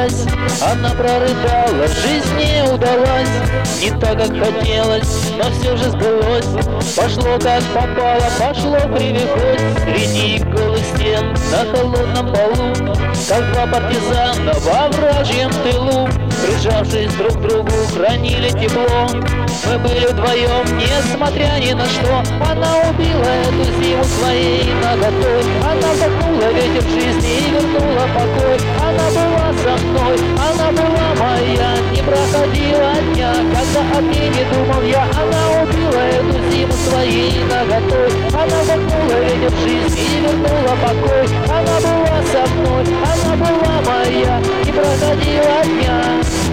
боясь, она прорыдала, жизнь не удалась. Не так, как хотелось, но все же сбылось. Пошло как попало, пошло привыкать. Среди голых стен на холодном полу, как два партизана во вражьем тылу, прижавшись друг к другу, хранили тепло. Мы были вдвоем, несмотря ни на что. Она убила эту зиму своей наготой. Она вдохнула ветер жизни и вернула покой. Она была со мной, она была моя. Не проходила дня, когда о ней не думал я. Она убила эту зиму своей наготой. Она вдохнула ветер жизни и вернула покой. Она была со мной, она была моя. Не проходила дня.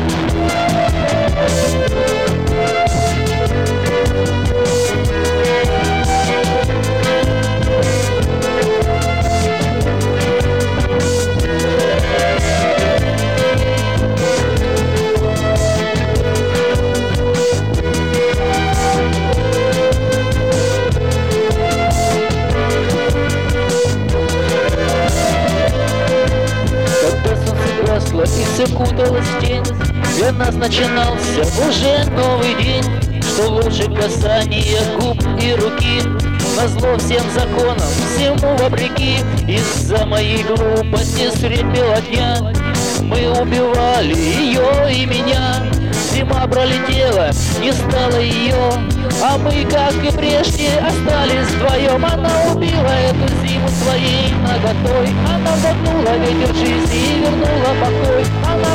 И все куталась в тень. Для нас начинался уже новый день, что лучше касания губ и руки. Назло всем законам, всему вопреки. Из-за моей глупости средь бела дня мы убивали ее и меня. Зима пролетела, не стало ее, а мы, как и прежде, остались вдвоем. Она убила эту зиму своей наготой. Она вдохнула ветер жизни и вернула покой. Она